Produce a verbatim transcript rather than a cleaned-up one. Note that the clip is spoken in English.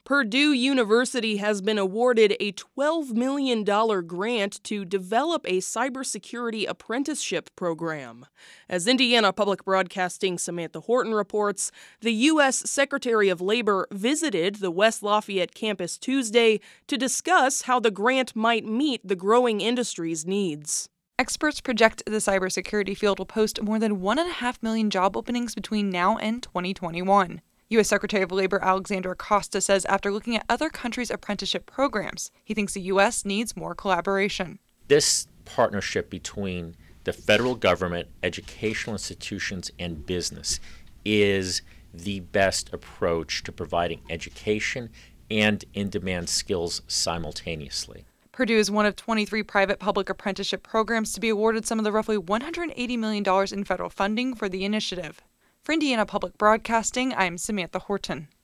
Purdue University has been awarded a twelve million dollars grant to develop a cybersecurity apprenticeship program. As Indiana Public Broadcasting Samantha Horton reports, the U S Secretary of Labor visited the West Lafayette campus Tuesday to discuss how the grant might meet the growing industry's needs. Experts project the cybersecurity field will post more than one point five million job openings between now and twenty twenty-one. U S Secretary of Labor Alexander Acosta says after looking at other countries' apprenticeship programs, he thinks the U S needs more collaboration. This partnership between the federal government, educational institutions, and business is the best approach to providing education and in-demand skills simultaneously. Purdue is one of twenty-three private public apprenticeship programs to be awarded some of the roughly one hundred eighty million dollars in federal funding for the initiative. For Indiana Public Broadcasting, I'm Samantha Horton.